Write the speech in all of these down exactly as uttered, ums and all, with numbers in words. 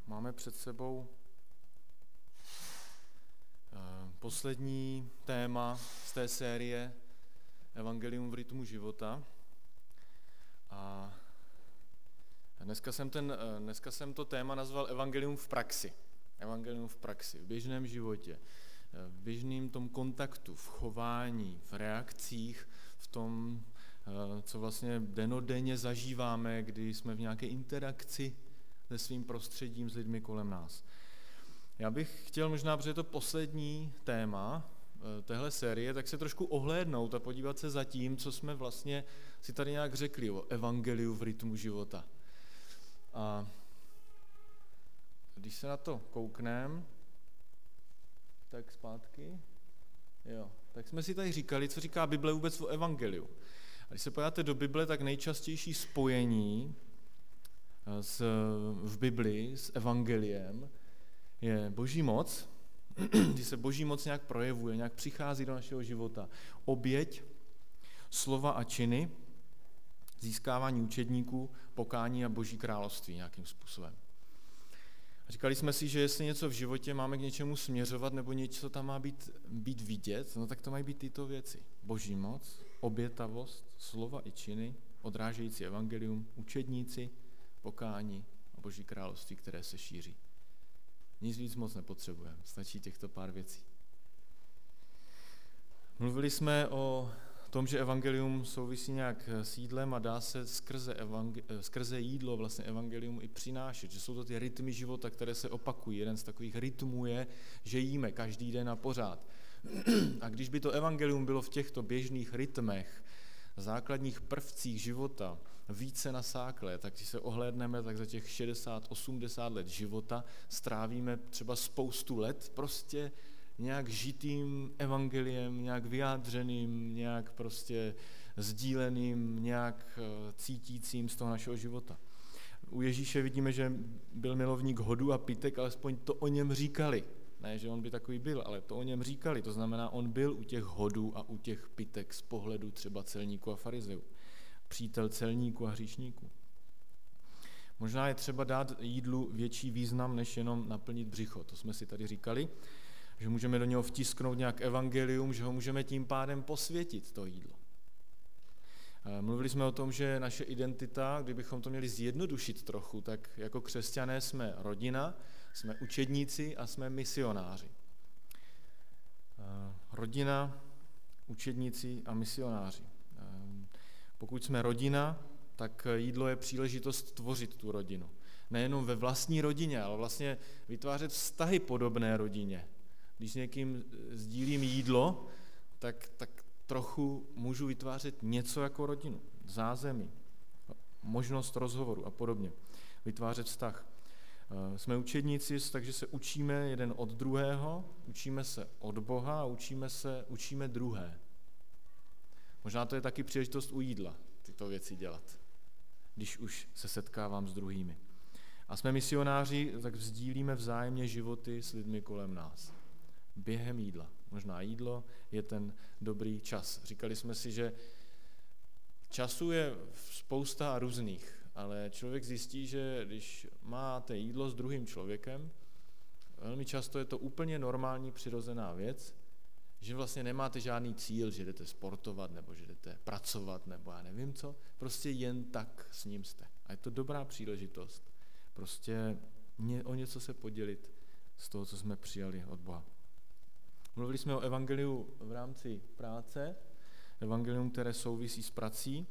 Máme před sebou poslední téma z té série Evangelium v rytmu života. A dneska jsem, ten, dneska jsem to téma nazval Evangelium v praxi. Evangelium v praxi, v běžném životě, v běžném tom kontaktu, v chování, v reakcích, v tom, co vlastně dennodenně zažíváme, kdy jsme v nějaké interakci se svým prostředím, s lidmi kolem nás. Já bych chtěl možná, protože je to poslední téma téhle série, tak se trošku ohlédnout a podívat se za tím, co jsme vlastně si tady nějak řekli o evangeliu v rytmu života. A když se na to koukneme, tak zpátky, jo, tak jsme si tady říkali, co říká Bible vůbec o evangeliu. A když se podíváte do Bible, tak nejčastější spojení s, v Biblii s evangeliem je boží moc, kdy se boží moc nějak projevuje, nějak přichází do našeho života. Oběť, slova a činy, získávání učedníků, pokání a boží království nějakým způsobem. A říkali jsme si, že jestli něco v životě máme k něčemu směřovat nebo něco tam má být, být vidět, no tak to mají být tyto věci. Boží moc, obětavost, slova i činy, odrážející evangelium, učedníci, pokání a boží království, které se šíří. Nic víc moc nepotřebujeme, stačí těchto pár věcí. Mluvili jsme o tom, že evangelium souvisí nějak s jídlem a dá se skrze, evangel- skrze jídlo vlastně evangelium i přinášet, že jsou to ty rytmy života, které se opakují. Jeden z takových rytmů je, že jíme každý den a pořád. A když by to evangelium bylo v těchto běžných rytmech, základních prvcích života více nasáklé, tak když se ohlédneme, tak za těch šedesát osmdesát let života strávíme třeba spoustu let prostě nějak žitým evangeliem, nějak vyjádřeným, nějak prostě sdíleným, nějak cítícím z toho našeho života. U Ježíše vidíme, že byl milovník hodu a pitek, alespoň to o něm říkali. Ne, že on by takový byl, ale to o něm říkali. To znamená, on byl u těch hodů a u těch pitek z pohledu třeba celníků a farizeů. Přítel celníků a hříšníků. Možná je třeba dát jídlu větší význam, než jenom naplnit břicho. To jsme si tady říkali, že můžeme do něho vtisknout nějak evangelium, že ho můžeme tím pádem posvětit, to jídlo. Mluvili jsme o tom, že naše identita, kdybychom to měli zjednodušit trochu, tak jako křesťané jsme rodina, jsme učedníci a jsme misionáři. Rodina, učedníci a misionáři. Pokud jsme rodina, tak jídlo je příležitost tvořit tu rodinu. Nejenom ve vlastní rodině, ale vlastně vytvářet vztahy podobné rodině. Když s někým sdílím jídlo, tak, tak trochu můžu vytvářet něco jako rodinu, zázemí, možnost rozhovoru a podobně. Vytvářet vztah. Jsme učedníci, takže se učíme jeden od druhého, učíme se od Boha a učíme se, učíme druhé. Možná to je taky příležitost u jídla, tyto věci dělat, když už se setkávám s druhými. A jsme misionáři, tak sdílíme vzájemně životy s lidmi kolem nás. Během jídla. Možná jídlo je ten dobrý čas. Říkali jsme si, že času je spousta různých, ale člověk zjistí, že když máte jídlo s druhým člověkem, velmi často je to úplně normální, přirozená věc, že vlastně nemáte žádný cíl, že jdete sportovat, nebo že jdete pracovat, nebo já nevím co, prostě jen tak s ním jste. A je to dobrá příležitost prostě o něco se podělit z toho, co jsme přijali od Boha. Mluvili jsme o evangeliu v rámci práce, evangelium, které souvisí s prací.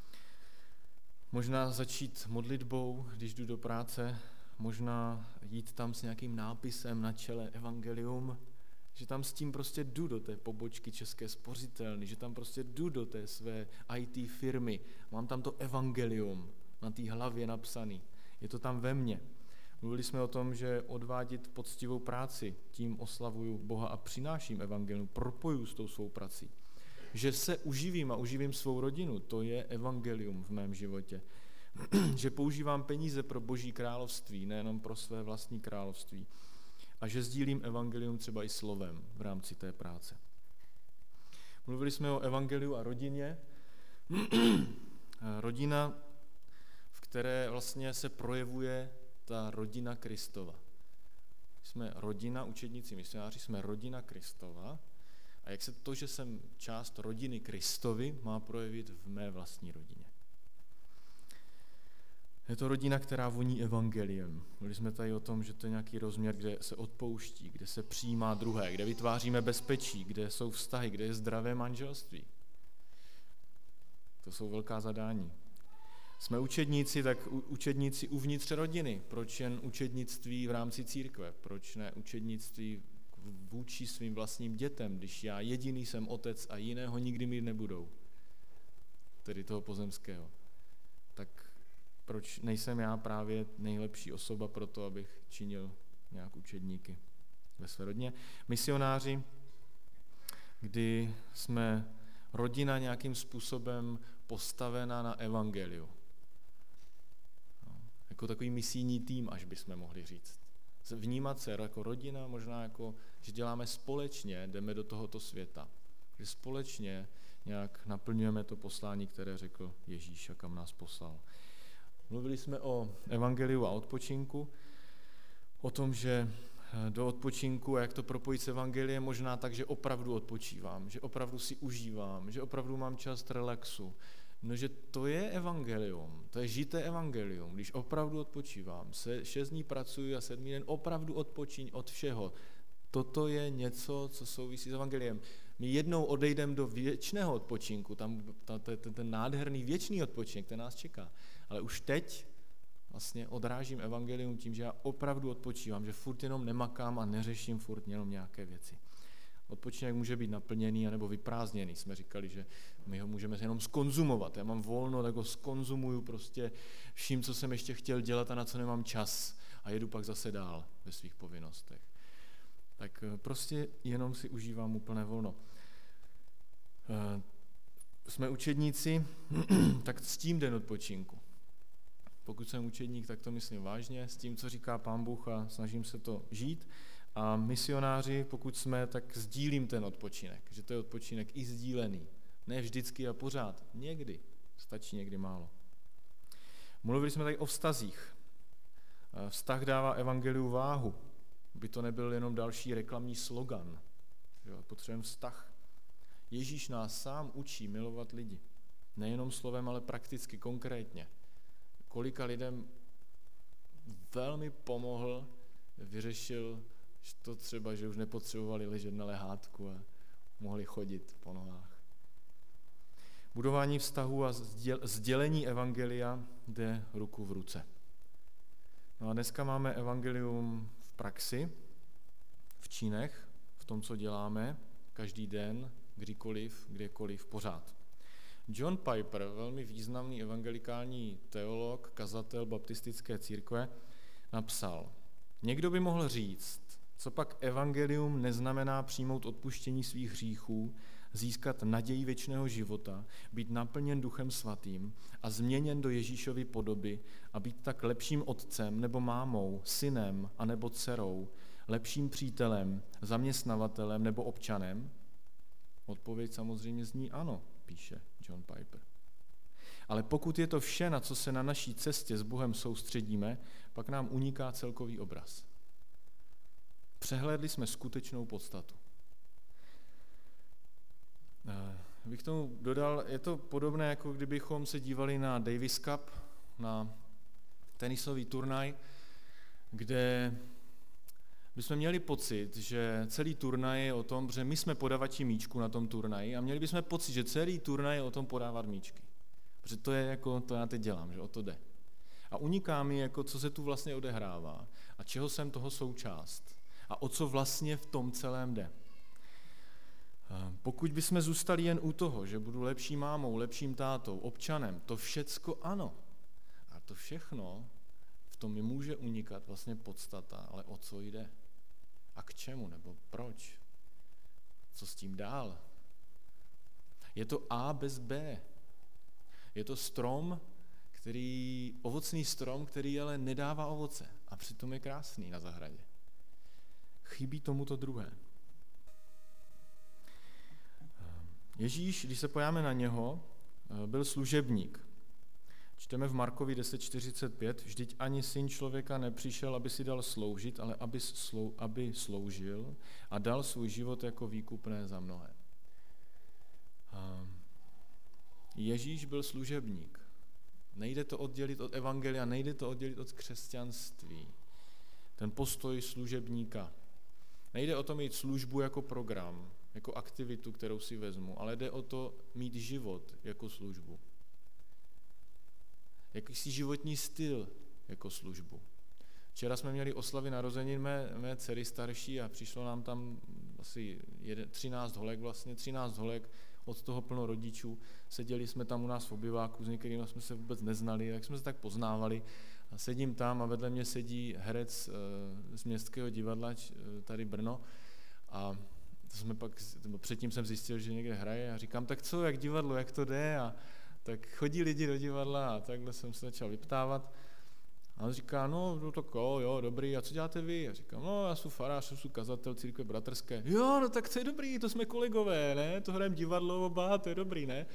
Možná začít modlitbou, když jdu do práce, možná jít tam s nějakým nápisem na čele evangelium, že tam s tím prostě jdu do té pobočky České spořitelny, že tam prostě jdu do té své í té firmy, mám tam to evangelium na té hlavě napsaný, je to tam ve mně. Mluvili jsme o tom, že odvádět poctivou práci, tím oslavuju Boha a přináším evangelium, propoju s tou svou prací. Že se uživím a uživím svou rodinu, to je evangelium v mém životě. Že používám peníze pro Boží království, nejenom pro své vlastní království. A že sdílím evangelium třeba i slovem v rámci té práce. Mluvili jsme o evangeliu a rodině. Rodina, v které vlastně se projevuje ta rodina Kristova. Jsme rodina, učedníci, misionáři, jsme rodina Kristova. A jak se to, že jsem část rodiny Kristovy, má projevit v mé vlastní rodině? Je to rodina, která voní evangeliem. Mluvili jsme tady o tom, že to je nějaký rozměr, kde se odpouští, kde se přijímá druhé, kde vytváříme bezpečí, kde jsou vztahy, kde je zdravé manželství. To jsou velká zadání. Jsme učedníci, tak učedníci uvnitř rodiny. Proč jen učednictví v rámci církve? Proč ne učednictví vůči svým vlastním dětem, když já jediný jsem otec a jiného nikdy mít nebudou? Tedy toho pozemského. Tak proč nejsem já právě nejlepší osoba pro to, abych činil nějak učedníky ve své rodině? Misionáři, kdy jsme rodina nějakým způsobem postavená na evangeliu. No, jako takový misijní tým, až bychom mohli říct. Vnímat se jako rodina, možná jako, že děláme společně, jdeme do tohoto světa. Že společně nějak naplňujeme to poslání, které řekl Ježíš a kam nás poslal. Mluvili jsme o evangeliu a odpočinku, o tom, že do odpočinku a jak to propojit s evangeliem, možná tak, že opravdu odpočívám, že opravdu si užívám, že opravdu mám čas relaxu. No, že to je evangelium, to je žité evangelium, když opravdu odpočívám. Se, šest dní pracuji a sedmý den opravdu odpočiň od všeho. Toto je něco, co souvisí s evangeliem. My jednou odejdeme do věčného odpočinku, tam ten, ten nádherný věčný odpočinek, ten nás čeká. Ale už teď vlastně odrážím evangelium tím, že já opravdu odpočívám, že furt jenom nemakám a neřeším furt jenom nějaké věci. Odpočinek může být naplněný anebo vyprázdněný. Jsme říkali, že my ho můžeme jenom skonzumovat. Já mám volno, tak ho skonzumuju prostě vším, co jsem ještě chtěl dělat a na co nemám čas a jedu pak zase dál ve svých povinnostech. Tak prostě jenom si užívám úplné volno. Jsme učedníci, tak s tím den odpočinku. Pokud jsem učedník, tak to myslím vážně, s tím, co říká Pán Bůh a snažím se to žít. A misionáři, pokud jsme, tak sdílím ten odpočinek, že to je odpočinek i sdílený. Ne vždycky a pořád, někdy, stačí někdy málo. Mluvili jsme tady o vztazích. Vztah dává evangeliu váhu, aby to nebyl jenom další reklamní slogan. Potřebujeme vztah. Ježíš nás sám učí milovat lidi. Nejenom slovem, ale prakticky, konkrétně. Kolika lidem velmi pomohl, vyřešil to třeba, že už nepotřebovali ležet na lehátku a mohli chodit po nohách. Budování vztahu a sdělení evangelia jde ruku v ruce. No a dneska máme evangelium v praxi, v činech, v tom, co děláme, každý den, kdykoliv, kdekoliv, pořád. John Piper, velmi významný evangelikální teolog, kazatel baptistické církve, napsal: Někdo by mohl říct, co pak evangelium neznamená přijmout odpuštění svých hříchů, získat naději věčného života, být naplněn Duchem Svatým a změněn do Ježíšovy podoby a být tak lepším otcem nebo mámou, synem a nebo dcerou, lepším přítelem, zaměstnavatelem nebo občanem? Odpověď samozřejmě zní ano, píše John Piper. Ale pokud je to vše, na co se na naší cestě s Bohem soustředíme, pak nám uniká celkový obraz. Přehlédli jsme skutečnou podstatu. Bych tomu dodal, je to podobné, jako kdybychom se dívali na Davis Cup, na tenisový turnaj, kde bychom měli pocit, že celý turnaj je o tom, že my jsme podavači míčku na tom turnaji a měli bychom pocit, že celý turnaj je o tom podávat míčky. Protože to je jako, to já teď dělám, že o to jde. A uniká mi, jako, co se tu vlastně odehrává a čeho jsem toho součást a o co vlastně v tom celém jde. Pokud bychom zůstali jen u toho, že budu lepší mámou, lepším tátou, občanem, to všecko ano. A to všechno, v tom mi může unikat vlastně podstata, ale o co jde? A k čemu, nebo proč? Co s tím dál? Je to A bez B. Je to strom, který, ovocný strom, který ale nedává ovoce a přitom je krásný na zahradě. Chybí tomu to druhé. Ježíš, když se pojáme na něho, byl služebník. Čteme v Markovi deset čtyřicet pět, vždyť ani syn člověka nepřišel, aby si dal sloužit, ale aby, slou, aby sloužil a dal svůj život jako výkupné za mnohé. Ježíš byl služebník. Nejde to oddělit od evangelia, nejde to oddělit od křesťanství. Ten postoj služebníka. Nejde o to mít službu jako program, jako aktivitu, kterou si vezmu, ale jde o to mít život jako službu. Jakýsi životní styl jako službu. Včera jsme měli oslavy narozenin mé, mé dcery starší a přišlo nám tam asi třináct holek vlastně, třináct holek, od toho plno rodičů. Seděli jsme tam u nás v obyváku, s některými jsme se vůbec neznali, jak jsme se tak poznávali. A sedím tam a vedle mě sedí herec z Městského divadla, tady Brno. A to jsme pak, předtím jsem zjistil, že někde hraje a říkám, tak co, jak divadlo, jak to jde? A tak chodí lidi do divadla a takhle jsem se začal vyptávat. A on říká, no, no tak jo, jo, dobrý, a co děláte vy? A říkám, no, já jsem farář, já jsem kazatel církve bratrské. Jo, no tak to je dobrý, to jsme kolegové, ne? To hrajeme divadlo oba, to je dobrý, ne?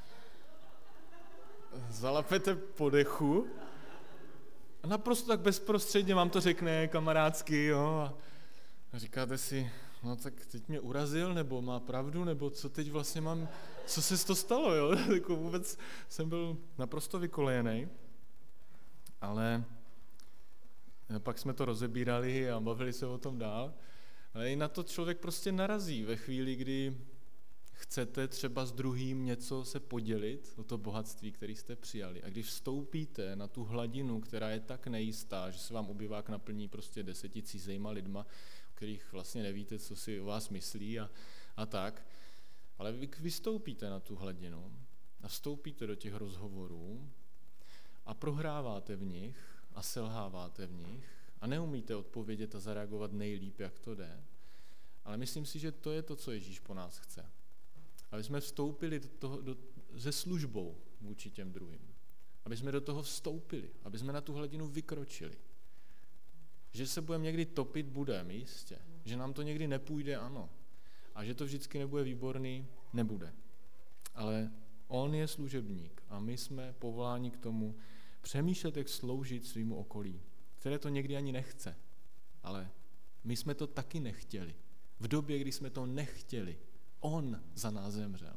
Zalapete po dechu a naprosto tak bezprostředně vám to řekne kamarádsky, jo. A říkáte si, no tak teď mě urazil, nebo má pravdu, nebo co teď vlastně mám, co se to stalo, jo? Jako vůbec jsem byl naprosto vykolejený. Ale pak jsme to rozebírali a bavili se o tom dál. Ale i na to člověk prostě narazí ve chvíli, kdy chcete třeba s druhým něco se podělit o to bohatství, které jste přijali. A když vstoupíte na tu hladinu, která je tak nejistá, že se vám obyvák naplní prostě deseti cizejma lidma, o kterých vlastně nevíte, co si o vás myslí a, a tak, ale vy vystoupíte na tu hladinu a vstoupíte do těch rozhovorů, a prohráváte v nich a selháváte v nich a neumíte odpovědět a zareagovat nejlíp, jak to jde. Ale myslím si, že to je to, co Ježíš po nás chce. Aby jsme vstoupili do toho, do, se službou vůči těm druhým. Aby jsme do toho vstoupili, aby jsme na tu hladinu vykročili. Že se budeme někdy topit, budeme, jistě. Že nám to někdy nepůjde, ano. A že to vždycky nebude výborný, nebude. Ale on je služebník a my jsme povoláni k tomu přemýšlet, jak sloužit svýmu okolí, které to někdy ani nechce. Ale my jsme to taky nechtěli. V době, kdy jsme to nechtěli, on za nás zemřel.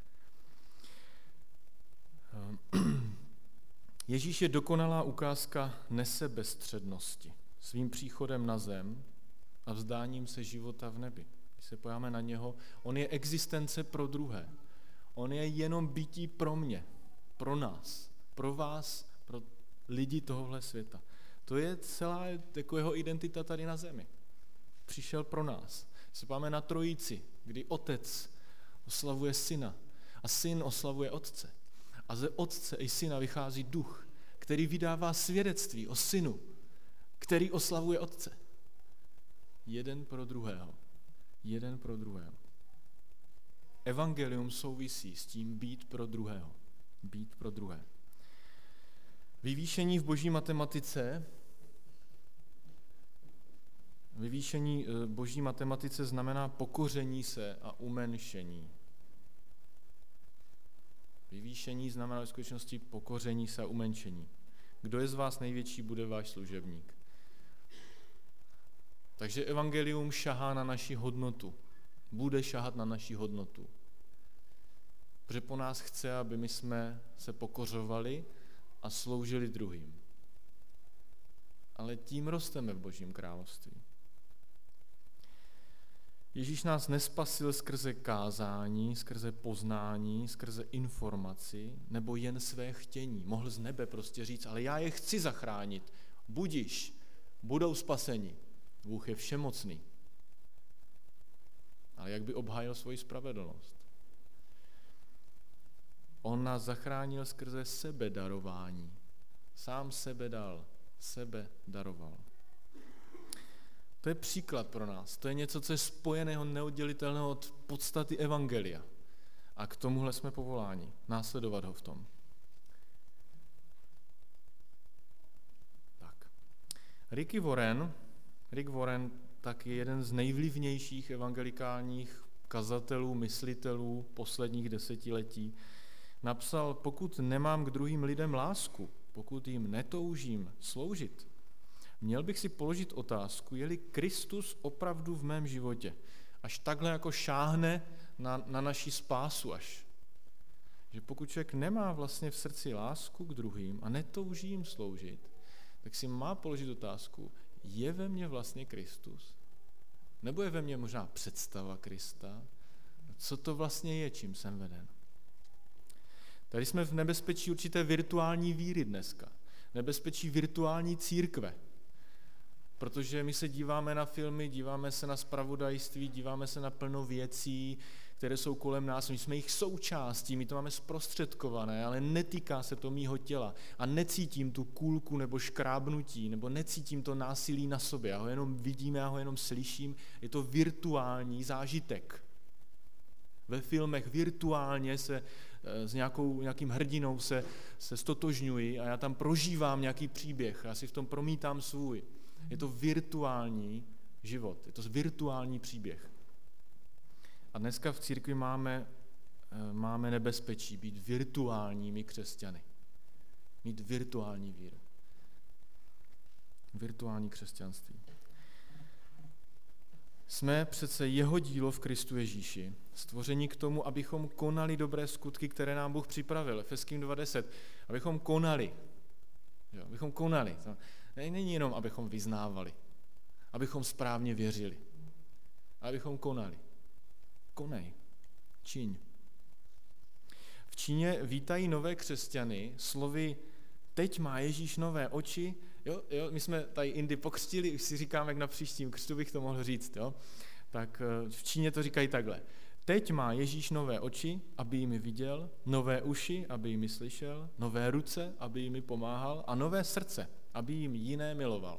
Ježíš je dokonalá ukázka nesebestřednosti. Svým příchodem na zem a vzdáním se života v nebi. Když se pojáme na něho, on je existence pro druhé. On je jenom bytí pro mě, pro nás, pro vás, pro lidi tohohle světa. To je celá jako jeho identita tady na zemi. Přišel pro nás. Se páme na trojici, kdy otec oslavuje syna a syn oslavuje otce. A ze otce i syna vychází duch, který vydává svědectví o synu, který oslavuje otce. Jeden pro druhého. Jeden pro druhého. Evangelium souvisí s tím být pro druhého. Být pro druhé. Vyvýšení v boží matematice Vyvýšení boží matematice znamená pokoření se a umenšení. Vyvýšení znamená v skutečnosti pokoření se a umenšení. Kdo je z vás největší, bude váš služebník. Takže evangelium šahá na naši hodnotu. Bude šahat na naši hodnotu. Protože po nás chce, aby my jsme se pokořovali a sloužili druhým. Ale tím rosteme v Božím království. Ježíš nás nespasil skrze kázání, skrze poznání, skrze informaci, nebo jen své chtění. Mohl z nebe prostě říct, ale já je chci zachránit. Budiš, budou spaseni. Bůh je všemocný. Ale jak by obhájil svoji spravedlnost? On nás zachránil skrze sebedarování. Sám sebe dal, sebe daroval. To je příklad pro nás. To je něco, co je spojeného, neoddělitelného od podstaty evangelia. A k tomuhle jsme povoláni. Následovat ho v tom. Tak. Ricky Warren, Rick Warren tak je jeden z nejvlivnějších evangelikálních kazatelů, myslitelů posledních desetiletí. napsal, pokud nemám k druhým lidem lásku, pokud jim netoužím sloužit, měl bych si položit otázku, je-li Kristus opravdu v mém životě, až takhle jako šáhne na, na naši spásu až. Že pokud člověk nemá vlastně v srdci lásku k druhým a netouží jim sloužit, tak si má položit otázku, je ve mně vlastně Kristus? Nebo je ve mně možná představa Krista? Co to vlastně je, čím jsem veden? Tady jsme v nebezpečí určité virtuální víry dneska. Nebezpečí virtuální církve. Protože my se díváme na filmy, díváme se na zpravodajství, díváme se na plno věcí, které jsou kolem nás, my jsme jich součástí, my to máme zprostředkované, ale netýká se to mýho těla a necítím tu kůlku nebo škrábnutí, nebo necítím to násilí na sobě, já ho jenom vidím, já ho jenom slyším, je to virtuální zážitek. Ve filmech virtuálně se s nějakou, nějakým hrdinou se, se stotožňuji a já tam prožívám nějaký příběh, já si v tom promítám svůj. Je to virtuální život, je to virtuální příběh. A dneska v církvi máme, máme nebezpečí být virtuálními křesťany. Mít virtuální víru. Virtuální křesťanství. Jsme přece jeho dílo v Kristu Ježíši, stvoření k tomu, abychom konali dobré skutky, které nám Bůh připravil. Efeským dva deset. Abychom konali. Jo, abychom konali. To není jenom, abychom vyznávali. Abychom správně věřili. Abychom konali. Konej. Čiň. V Číně vítají nové křesťany slovy teď má Ježíš nové oči. Jo, jo, my jsme tady Indy pokřtili, už si říkáme, jak na příštím křtu bych to mohl říct. Jo? Tak v Číně to říkají takhle. Teď má Ježíš nové oči, aby jimi viděl, nové uši, aby jimi slyšel, nové ruce, aby jimi pomáhal a nové srdce, aby jim jiné miloval.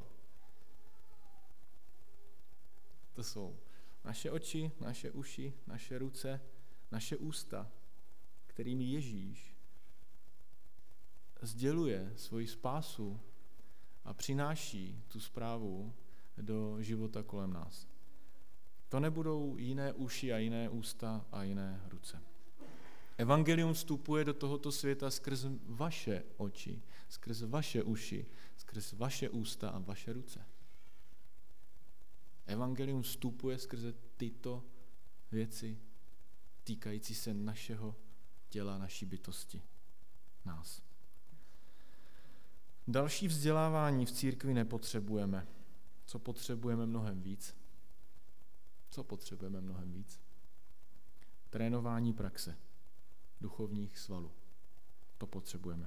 To jsou naše oči, naše uši, naše ruce, naše ústa, kterými Ježíš sděluje svoji spásu a přináší tu zprávu do života kolem nás. To nebudou jiné uši a jiné ústa a jiné ruce. Evangelium vstupuje do tohoto světa skrz vaše oči, skrz vaše uši, skrz vaše ústa a vaše ruce. Evangelium vstupuje skrze tyto věci týkající se našeho těla, naší bytosti, nás. Další vzdělávání v církvi nepotřebujeme. Co potřebujeme mnohem víc? Co potřebujeme mnohem víc? Trénování praxe, duchovních svalů. To potřebujeme.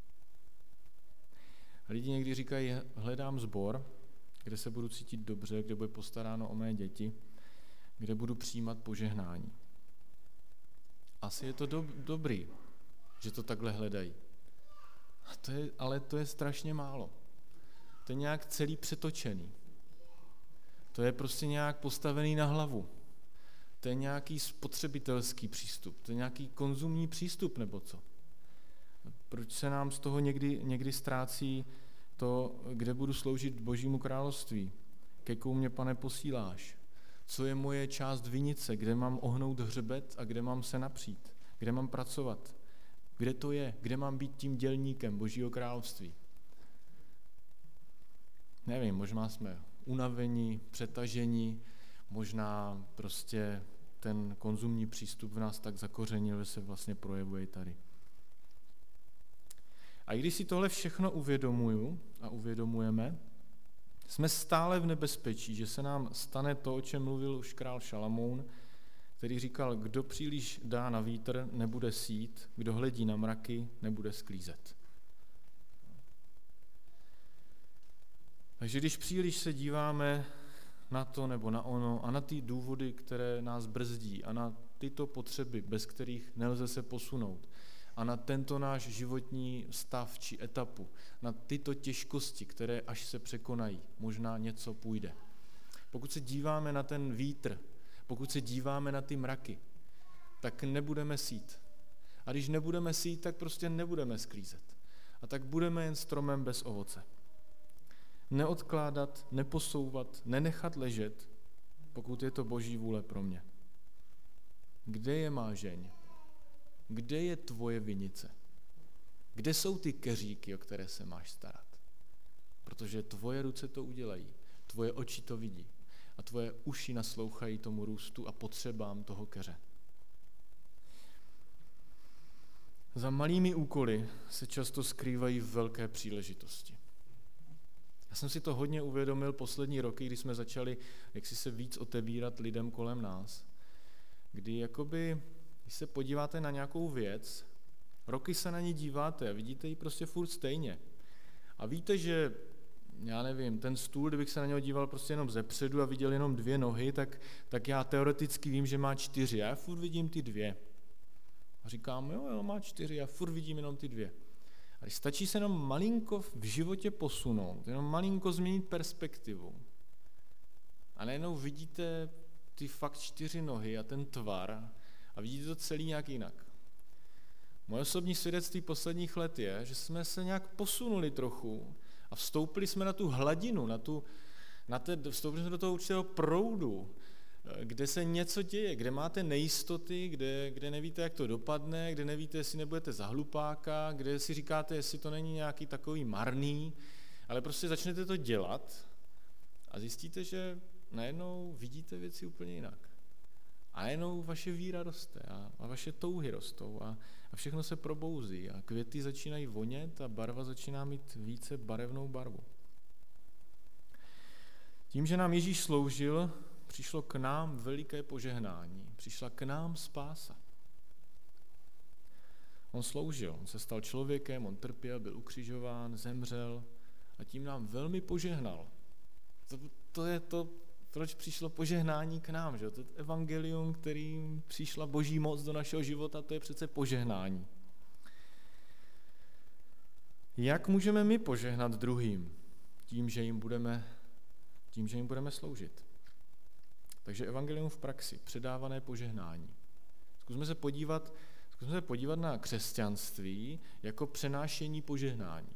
Lidi někdy říkají, hledám sbor, kde se budu cítit dobře, kde bude postaráno o mé děti, kde budu přijímat požehnání. Asi je to do, dobrý, že to takhle hledají. A to je, ale to je strašně málo. To je nějak celý přetočený. To je prostě nějak postavený na hlavu. To je nějaký spotřebitelský přístup. To je nějaký konzumní přístup, nebo co? Proč se nám z toho někdy, někdy ztrácí to, kde budu sloužit Božímu království? Ke komu mě, Pane, posíláš? Co je moje část vinice? Kde mám ohnout hřbet a kde mám se napřít? Kde mám pracovat? Kde to je? Kde mám být tím dělníkem Božího království? Nevím, možná jsme unavení, přetažení, možná prostě ten konzumní přístup v nás tak zakořenil, že se vlastně projevuje tady. A když si tohle všechno uvědomuju a uvědomujeme, jsme stále v nebezpečí, že se nám stane to, o čem mluvil už král Šalamoun, který říkal, kdo příliš dá na vítr, nebude sít, kdo hledí na mraky, nebude sklízet. Takže když příliš se díváme na to nebo na ono a na ty důvody, které nás brzdí a na tyto potřeby, bez kterých nelze se posunout, a na tento náš životní stav či etapu, na tyto těžkosti, které až se překonají, možná něco půjde. Pokud se díváme na ten vítr, pokud se díváme na ty mraky, tak nebudeme sít. A když nebudeme sít, tak prostě nebudeme sklízet. A tak budeme jen stromem bez ovoce. Neodkládat, neposouvat, nenechat ležet, pokud je to Boží vůle pro mě. Kde je má žeň? kde je tvoje vinice? Kde jsou ty keříky, o které se máš starat? Protože tvoje ruce to udělají, tvoje oči to vidí a tvoje uši naslouchají tomu růstu a potřebám toho keře. Za malými úkoly se často skrývají velké příležitosti. Já jsem si to hodně uvědomil poslední roky, kdy jsme začali jaksi se víc otevírat lidem kolem nás, kdy jakoby, když se podíváte na nějakou věc, roky se na ní díváte a vidíte ji prostě furt stejně. A víte, že, já nevím, ten stůl, kdybych se na něho díval prostě jenom zepředu a viděl jenom dvě nohy, tak, tak já teoreticky vím, že má čtyři. Já furt vidím ty dvě. A říkám, jo, jo, má čtyři, já furt vidím jenom ty dvě. A když stačí se jenom malinko v životě posunout, jenom malinko změnit perspektivu. A najednou vidíte ty fakt čtyři nohy a ten tvar a vidíte to celý nějak jinak. Moje osobní svědectví posledních let je, že jsme se nějak posunuli trochu a vstoupili jsme na tu hladinu, na tu, na te, vstoupili jsme do toho určitého proudu, kde se něco děje, kde máte nejistoty, kde, kde nevíte, jak to dopadne, kde nevíte, jestli nebudete za hlupáka, kde si říkáte, jestli to není nějaký takový marný, ale prostě začnete to dělat a zjistíte, že najednou vidíte věci úplně jinak. A najednou vaše víra roste a, a vaše touhy rostou a, a všechno se probouzí a květy začínají vonět a barva začíná mít více barevnou barvu. Tím, že nám Ježíš sloužil, přišlo k nám veliké požehnání. Přišla k nám spása. On sloužil, on se stal člověkem, on trpěl, byl ukřižován, zemřel a tím nám velmi požehnal. To, to je to, proč přišlo požehnání k nám. Že? To je evangelium, kterým přišla boží moc do našeho života, to je přece požehnání. Jak můžeme my požehnat druhým? Tím, že jim budeme, tím, že jim budeme sloužit. Takže evangelium v praxi, předávané požehnání. Zkusme se podívat, zkusme se podívat na křesťanství jako přenášení požehnání.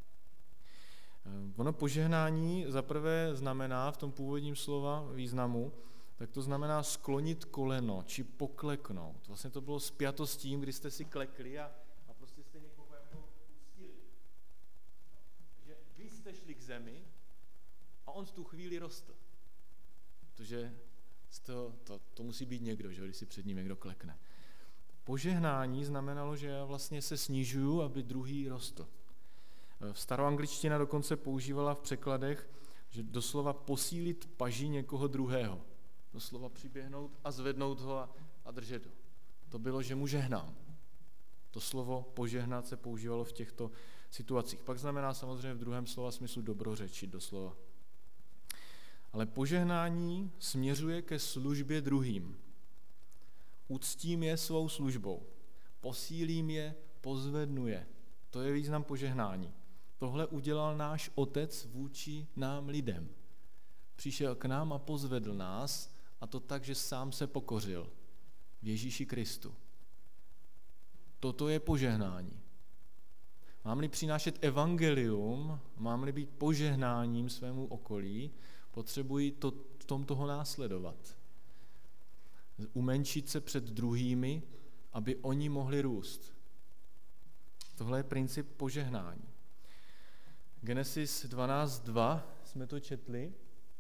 Ono požehnání zaprvé znamená v tom původním slova významu, tak to znamená sklonit koleno, či pokleknout. Vlastně to bylo spjato s tím, kdy jste si klekli a, a prostě jste někoho jako pustili. Takže vy jste šli k zemi a on v tu chvíli rostl. Protože to, to, to musí být někdo, že, když si před ním někdo klekne. Požehnání znamenalo, že já vlastně se snižuju, aby druhý rostl. V staroangličtina dokonce používala v překladech, že doslova posílit paži někoho druhého. Doslova přiběhnout a zvednout ho a, a držet ho. To bylo, že mu žehnám. To slovo požehnat se používalo v těchto situacích. Pak znamená samozřejmě v druhém slova smyslu dobrořečit doslova. Ale požehnání směřuje ke službě druhým. Uctím je svou službou. Posílím je, pozvednu je. To je význam požehnání. Tohle udělal náš Otec vůči nám lidem. Přišel k nám a pozvedl nás, a to tak, že sám se pokořil v Ježíši Kristu. Toto je požehnání. Mám-li přinášet evangelium, mám-li být požehnáním svému okolí, potřebuji to, v tom toho následovat. Umenšit se před druhými, aby oni mohli růst. Tohle je princip požehnání. Genesis dvanáct dva jsme to četli.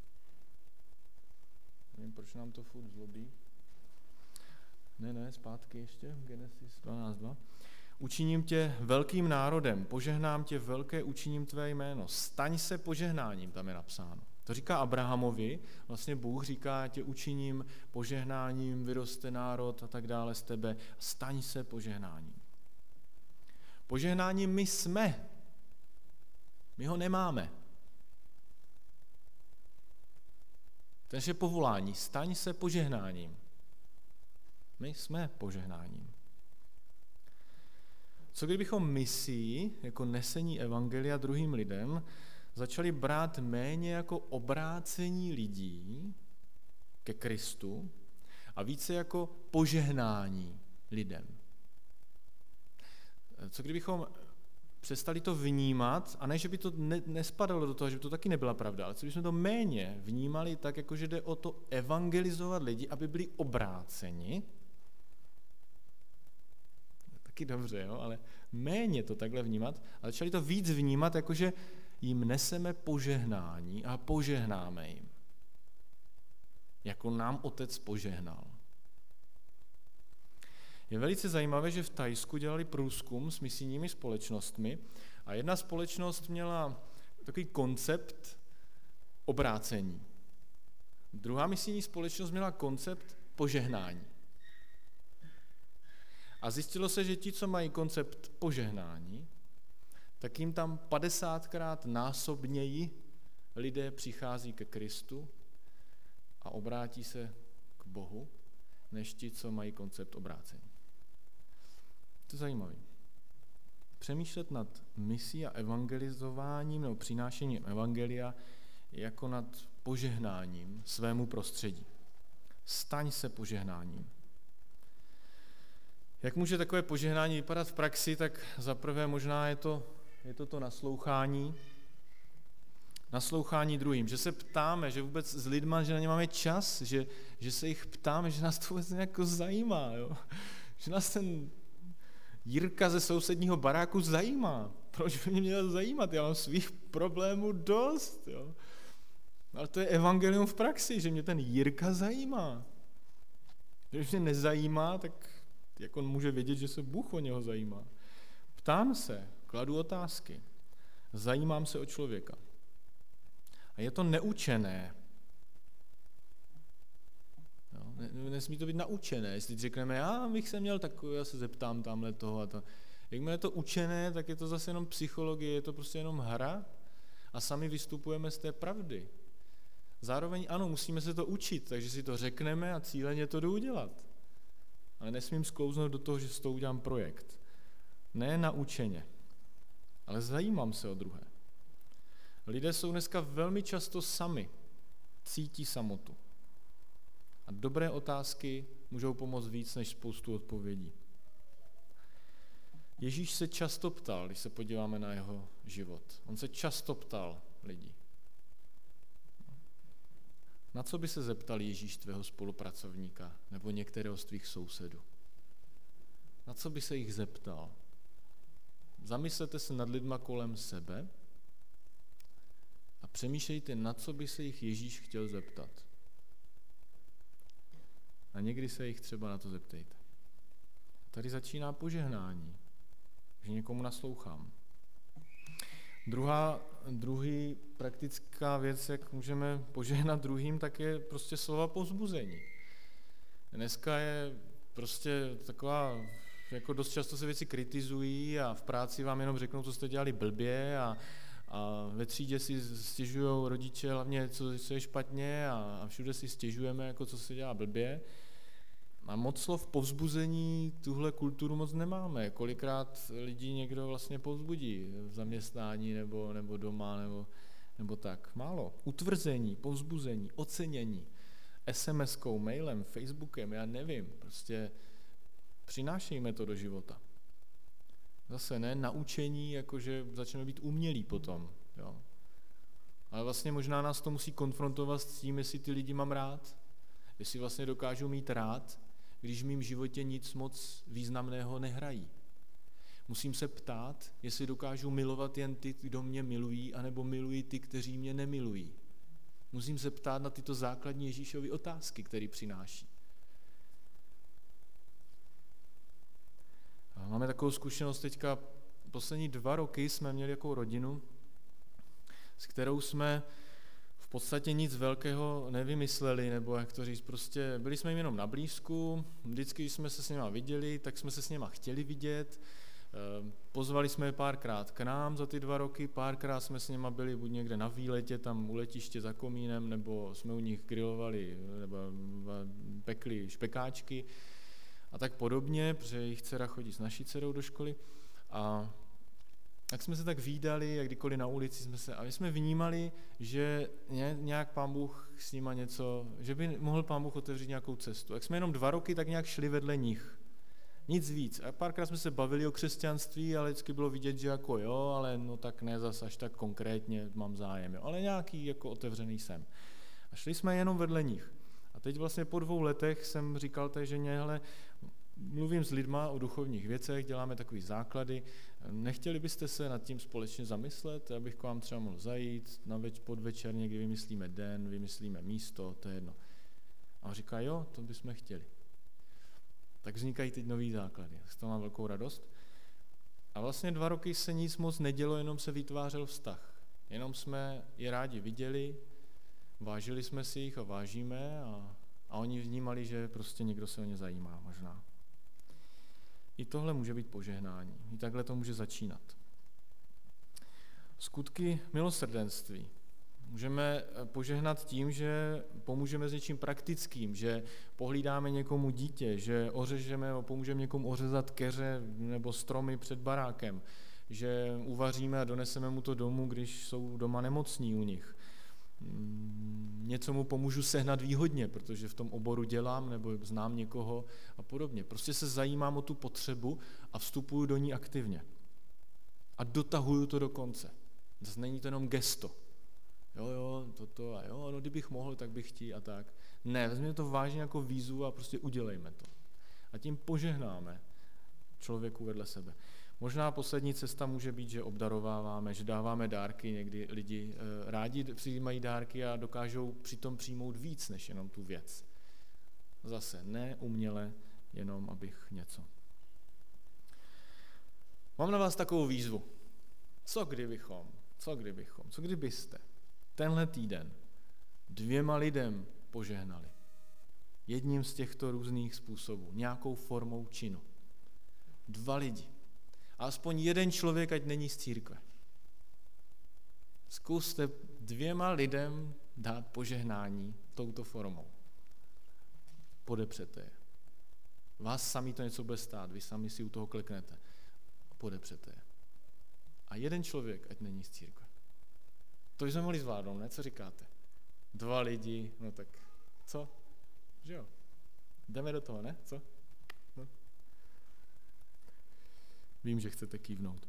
Nevím, proč nám to furt zlobí. Ne, ne, zpátky ještě. Genesis dvanáct dva. Učiním tě velkým národem, požehnám tě velké, učiním tvé jméno. Staň se požehnáním, tam je napsáno. To říká Abrahamovi, vlastně Bůh říká, tě učiním požehnáním, vyroste národ a tak dále z tebe. Staň se požehnáním. Požehnáním my jsme. My ho nemáme. To je povolání. Staň se požehnáním. My jsme požehnáním. Co kdybychom misí, jako nesení evangelia druhým lidem, začali brát méně jako obrácení lidí ke Kristu a více jako požehnání lidem? Co kdybychom přestali to vnímat, a ne, že by to ne, nespadalo do toho, že by to taky nebyla pravda, ale co bychom to méně vnímali tak, jako že jde o to evangelizovat lidi, aby byli obráceni, taky dobře, jo, ale méně to takhle vnímat a začali to víc vnímat, jakože jim neseme požehnání a požehnáme jim. Jako nám Otec požehnal. Je velice zajímavé, že v Thajsku dělali průzkum s misijními společnostmi a jedna společnost měla takový koncept obrácení. Druhá misijní společnost měla koncept požehnání. A zjistilo se, že ti, co mají koncept požehnání, tak jim tam padesátkrát násobněji lidé přichází ke Kristu a obrátí se k Bohu, než ti, co mají koncept obrácení. To je zajímavé. Přemýšlet nad misí a evangelizováním nebo přinášením evangelia jako nad požehnáním svému prostředí. Staň se požehnáním. Jak může takové požehnání vypadat v praxi, tak zaprvé možná je to, je to to naslouchání, naslouchání druhým, že se ptáme, že vůbec s lidma, že na ně máme čas, že, že se jich ptáme, že nás to vůbec nějak zajímá, jo? Že nás ten Jirka ze sousedního baráku zajímá. Proč by mě měl zajímat? Já mám svých problémů dost. Jo? Ale to je evangelium v praxi, že mě ten Jirka zajímá. Když mě nezajímá, tak jak on může vědět, že se Bůh o něho zajímá? Ptám se, kladu otázky, zajímám se o člověka. A je to neučené. Jo, nesmí to být naučené. Jestli řekneme, já bych se měl takový, já se zeptám tamhle toho a to. Jakmile je to učené, tak je to zase jenom psychologie, je to prostě jenom hra a sami vystupujeme z té pravdy. Zároveň ano, musíme se to učit, takže si to řekneme a cíleně to jdu udělat. Ale nesmím sklouznout do toho, že s tou udělám projekt. Ne naučeně, ale zajímám se o druhé. Lidé jsou dneska velmi často sami, cítí samotu. A dobré otázky můžou pomoct víc než spoustu odpovědí. Ježíš se často ptal, když se podíváme na jeho život. On se často ptal lidí. Na co by se zeptal Ježíš tvého spolupracovníka nebo některého z tvých sousedů? Na co by se jich zeptal? Zamyslete se nad lidma kolem sebe a přemýšlejte, na co by se jich Ježíš chtěl zeptat. A někdy se jich třeba na to zeptejte. Tady začíná požehnání, že někomu naslouchám. Druhá, druhý praktická věc, jak můžeme požehnat druhým, tak je prostě slova povzbuzení. Dneska je prostě taková, jako dost často se věci kritizují a v práci vám jenom řeknou, co jste dělali blbě a, a ve třídě si stěžují rodiče hlavně, co, co je špatně a, a všude si stěžujeme, jako co se dělá blbě. A moc slov povzbuzení tuhle kulturu moc nemáme. Kolikrát lidí někdo vlastně povzbudí v zaměstnání nebo, nebo doma nebo, nebo tak. Málo. Utvrzení, povzbuzení, ocenění. es em eskou, mailem, Facebookem, já nevím. Prostě přinášejme to do života. Zase ne naučení, jakože začneme být umělí potom. Jo. Ale vlastně možná nás to musí konfrontovat s tím, jestli ty lidi mám rád, jestli vlastně dokážu mít rád, když v mým životě nic moc významného nehrají. Musím se ptát, jestli dokážu milovat jen ty, kdo mě milují, anebo milují ty, kteří mě nemilují. Musím se ptát na tyto základní Ježíšovy otázky, které přináší. A máme takovou zkušenost teďka, poslední dva roky jsme měli jako rodinu, s kterou jsme v podstatě nic velkého nevymysleli, nebo jak to říct, prostě byli jsme jim jenom na blízku, vždycky, když jsme se s nima viděli, tak jsme se s nima chtěli vidět, pozvali jsme je párkrát k nám za ty dva roky, párkrát jsme s nima byli buď někde na výletě, tam u letiště za komínem, nebo jsme u nich grilovali, nebo pekli špekáčky a tak podobně, protože jejich dcera chodí s naší dcerou do školy a tak jsme se tak vídali, jak kdykoliv na ulici jsme se, a my jsme vnímali, že nějak Pán Bůh s nima něco, že by mohl Pán Bůh otevřít nějakou cestu. Jak jsme jenom dva roky tak nějak šli vedle nich. Nic víc. A párkrát jsme se bavili o křesťanství, ale vždycky bylo vidět, že jako jo, ale no tak ne zas až tak konkrétně mám zájem. Jo. Ale nějaký jako otevřený jsem. A šli jsme jenom vedle nich. A teď vlastně po dvou letech jsem říkal té ženě, hele, mluvím s lidma o duchovních věcech, děláme takové základy. Nechtěli byste se nad tím společně zamyslet, abych k vám třeba mohl zajít na več, podvečer, někdy vymyslíme den, vymyslíme místo, to je jedno. A on říká, jo, to bychom chtěli. Tak vznikají teď nový základy. Z toho mám velkou radost. A vlastně dva roky se nic moc nedělo, jenom se vytvářel vztah. Jenom jsme je rádi viděli, vážili jsme si jich a vážíme a, a oni vnímali, že prostě někdo se o ně zajímá možná. I tohle může být požehnání. I takhle to může začínat. Skutky milosrdenství. Můžeme požehnat tím, že pomůžeme s něčím praktickým, že pohlídáme někomu dítě, že ořežeme, pomůžeme někomu ořezat keře nebo stromy před barákem, že uvaříme a doneseme mu to domů, když jsou doma nemocní u nich. Něco mu pomůžu sehnat výhodně, protože v tom oboru dělám nebo znám někoho a podobně. Prostě se zajímám o tu potřebu a vstupuju do ní aktivně. A dotahuju to do konce. Zase není to jenom gesto. Jo, jo, toto a jo, no kdybych mohl, tak bych chtěl a tak. Ne, vezměme to vážně jako výzvu a prostě udělejme to. A tím požehnáme člověku vedle sebe. Možná poslední cesta může být, že obdarováváme, že dáváme dárky, někdy lidi e, rádi přijímají dárky a dokážou přitom přijmout víc, než jenom tu věc. Zase ne uměle, jenom abych něco. Mám na vás takovou výzvu. Co kdybychom, co kdybychom, co kdybyste tenhle týden dvěma lidem požehnali? Jedním z těchto různých způsobů, nějakou formou činu. Dva lidi. A aspoň jeden člověk, ať není z církve. Zkuste dvěma lidem dát požehnání touto formou. Podepřete je. Vás sami to něco bude stát, vy sami si u toho kliknete. Podepřete je. A jeden člověk, ať není z církve. To jsme mohli zvládnout, ne? Co říkáte? Dva lidi, no tak co? Že jo? Jdeme do toho, ne? Co? No. Vím, že chcete kývnout.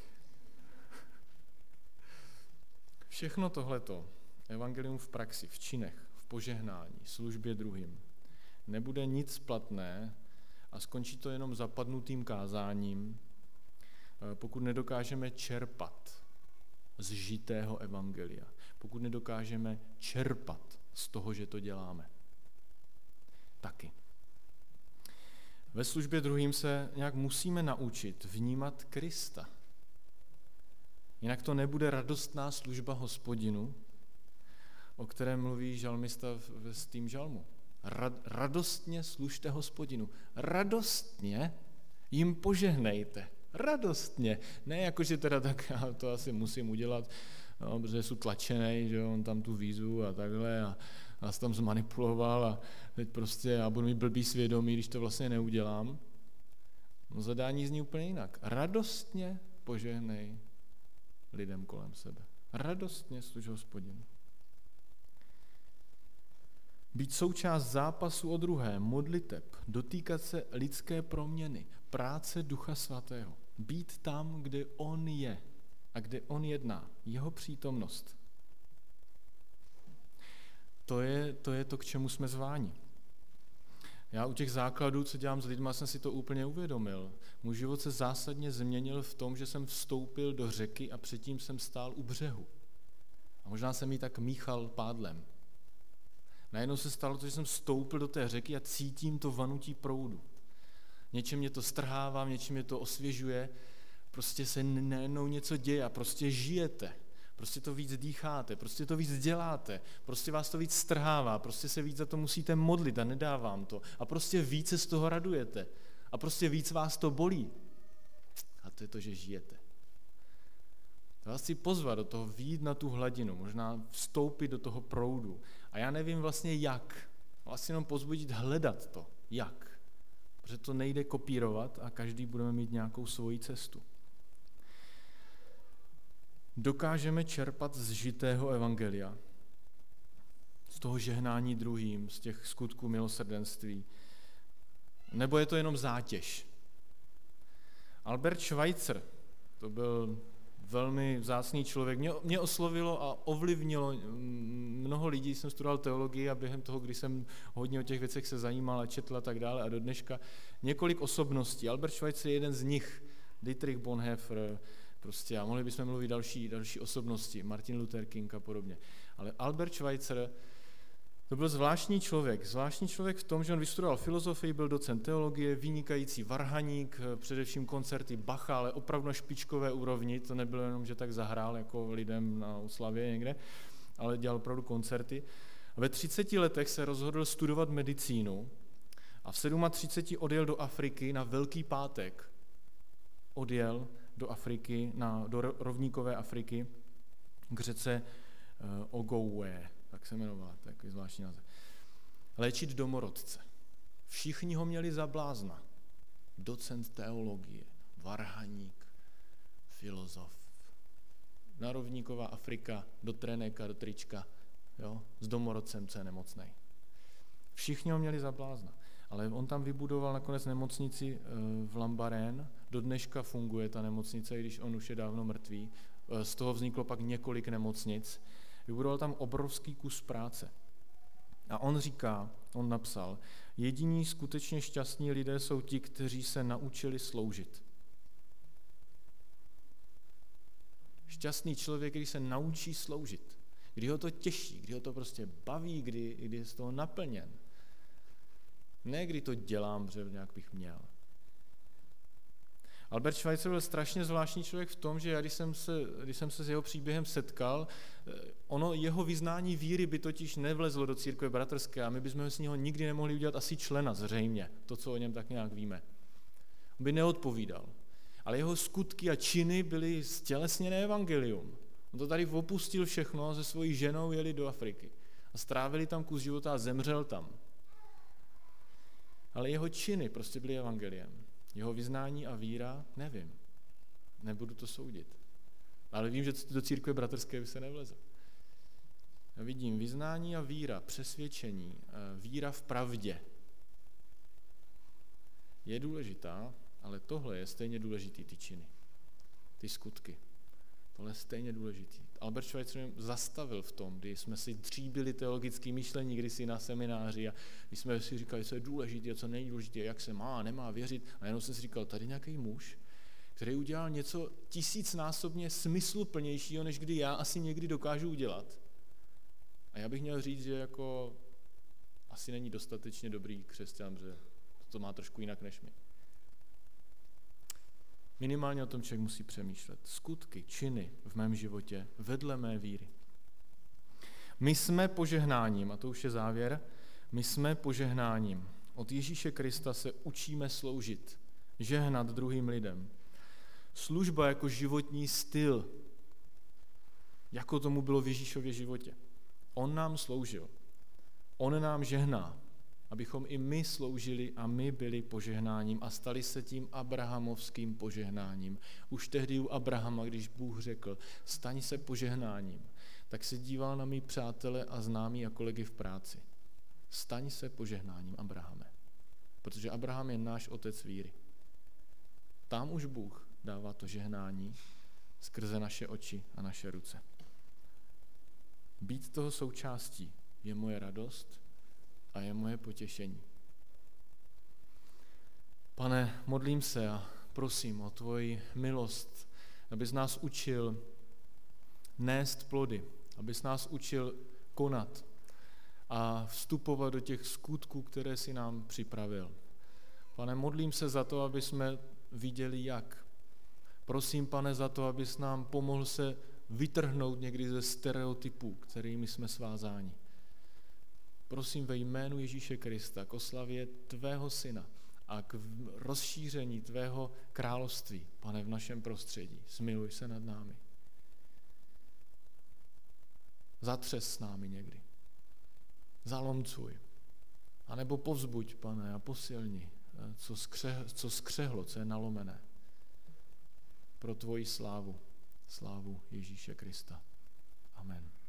Všechno tohleto, evangelium v praxi, v činech, v požehnání, službě druhým, nebude nic platné a skončí to jenom zapadnutým kázáním, pokud nedokážeme čerpat z žitého evangelia, pokud nedokážeme čerpat z toho, že to děláme. Taky. Ve službě druhým se nějak musíme naučit vnímat Krista. Jinak to nebude radostná služba Hospodinu, o kterém mluví žalmista ve svém žalmu. Rad, radostně služte Hospodinu. Radostně jim požehnejte. Radostně. Ne jako, že teda tak já to asi musím udělat, no, protože jsou tlačenej, že on tam tu výzvu a takhle a nás tam zmanipuloval a teď prostě já budu mít blbý svědomí, když to vlastně neudělám. No zadání zní úplně jinak. Radostně požehnej lidem kolem sebe. Radostně služ Hospodinu. Být součást zápasu o druhé, modliteb, dotýkat se lidské proměny, práce Ducha Svatého. Být tam, kde on je a kde on jedná. Jeho přítomnost. To je, to je to, k čemu jsme zváni. Já u těch základů, co dělám s lidmi, jsem si to úplně uvědomil. Můj život se zásadně změnil v tom, že jsem vstoupil do řeky a předtím jsem stál u břehu. A možná jsem ji tak míchal pádlem. Najednou se stalo to, že jsem vstoupil do té řeky a cítím to vanutí proudu. Něčem mě to strhává, něčem mě to osvěžuje, prostě se najednou něco děje a prostě žijete. Prostě to víc dýcháte, prostě to víc děláte, prostě vás to víc strhává, prostě se víc za to musíte modlit a nedávám to. A prostě víc se z toho radujete. A prostě víc vás to bolí. A to je to, že žijete. Já vás chci pozvat do toho, vyjít na tu hladinu, možná vstoupit do toho proudu. A já nevím vlastně jak. Vlastně jenom pozbudit hledat to, jak. Protože to nejde kopírovat a každý budeme mít nějakou svoji cestu. Dokážeme čerpat z žitého evangelia, z toho žehnání druhým, z těch skutků milosrdenství, nebo je to jenom zátěž? Albert Schweitzer, to byl velmi vzácný člověk. Mě, mě oslovilo a ovlivnilo mnoho lidí, jsem studoval teologii a během toho, kdy jsem hodně o těch věcech se zajímal a četl a tak dále a do dneška několik osobností. Albert Schweitzer je jeden z nich, Dietrich Bonhoeffer, prostě a mohli bychom mluvit další, další osobnosti, Martin Luther King a podobně. Ale Albert Schweitzer to byl zvláštní člověk. Zvláštní člověk v tom, že on vystudoval filozofii, byl docent teologie, vynikající varhaník, především koncerty Bacha, ale opravdu na špičkové úrovni. To nebylo jenom, že tak zahrál jako lidem na oslavě někde, ale dělal opravdu koncerty. A ve třiceti letech se rozhodl studovat medicínu a v třiceti sedmi odjel do Afriky na Velký pátek. Odjel do Afriky, na, do rovníkové Afriky, k řece uh, Ogooué, tak se jmenovala, takový zvláštní název. Léčit domorodce. Všichni ho měli za blázna. Docent teologie, varhaník, filozof. Na rovníková Afrika, do trenéka, do trička, jo, s domorodcem, co je nemocnej. Všichni ho měli za blázna. Ale on tam vybudoval nakonec nemocnici v Lambarén. Do dneška funguje ta nemocnice, i když on už je dávno mrtvý. Z toho vzniklo pak několik nemocnic. Vybudoval tam obrovský kus práce. A on říká, on napsal, jediní skutečně šťastní lidé jsou ti, kteří se naučili sloužit. Šťastný člověk, který se naučí sloužit. Kdy ho to těší, kdy ho to prostě baví, kdy, kdy je z toho naplněn. Ne, kdy to dělám, protože nějak bych měl. Albert Schweitzer byl strašně zvláštní člověk v tom, že já, když jsem se, když jsem se s jeho příběhem setkal, ono, jeho vyznání víry by totiž nevlezlo do církve bratrské a my bychom s něho nikdy nemohli udělat asi člena, zřejmě, to, co o něm tak nějak víme. On by neodpovídal. Ale jeho skutky a činy byly stělesněné evangelium. On to tady opustil všechno a se svojí ženou jeli do Afriky. A strávili tam kus života a zemřel tam. Ale jeho činy prostě byly evangeliem. Jeho vyznání a víra, nevím. Nebudu to soudit. Ale vím, že do církve bratrské by se nevlezl. Já vidím vyznání a víra, přesvědčení, víra v pravdě. Je důležitá, ale tohle je stejně důležitý, ty činy, ty skutky. Tohle je stejně důležitý. Albert Schweitzer mě zastavil v tom, kdy jsme si dříbili teologické myšlení kdysi na semináři a když jsme si říkali, co je důležité a co není důležité, jak se má, nemá věřit. A jenom jsem si říkal, tady nějaký muž, který udělal něco tisícnásobně smysluplnějšího, než kdy já asi někdy dokážu udělat. A já bych měl říct, že jako asi není dostatečně dobrý křesťan, že to má trošku jinak než my. Minimálně o tom člověk musí přemýšlet. Skutky, činy v mém životě vedle mé víry. My jsme požehnáním, a to už je závěr, my jsme požehnáním. Od Ježíše Krista se učíme sloužit, žehnat druhým lidem. Služba jako životní styl, jako tomu bylo v Ježíšově životě. On nám sloužil, on nám žehná, abychom i my sloužili a my byli požehnáním a stali se tím abrahamovským požehnáním. Už tehdy u Abrahama, když Bůh řekl, staň se požehnáním, tak se díval na mý přátele a známí a kolegy v práci. Staň se požehnáním, Abrahame. Protože Abraham je náš otec víry. Tam už Bůh dává to žehnání skrze naše oči a naše ruce. Být toho součástí je moje radost a je moje potěšení. Pane, modlím se a prosím o tvoji milost, abys nás učil nést plody, abys nás učil konat a vstupovat do těch skutků, které jsi nám připravil. Pane, modlím se za to, aby jsme viděli jak. Prosím, Pane, za to, abys nám pomohl se vytrhnout někdy ze stereotypů, kterými jsme svázáni. Prosím ve jménu Ježíše Krista k oslavě tvého syna a k rozšíření tvého království, Pane, v našem prostředí. Smiluj se nad námi. Zatřes s námi někdy. Zalomcuj. A nebo povzbuď, Pane, a posilni, co, skře, co skřehlo, co je nalomené. Pro tvoji slávu, slávu Ježíše Krista. Amen.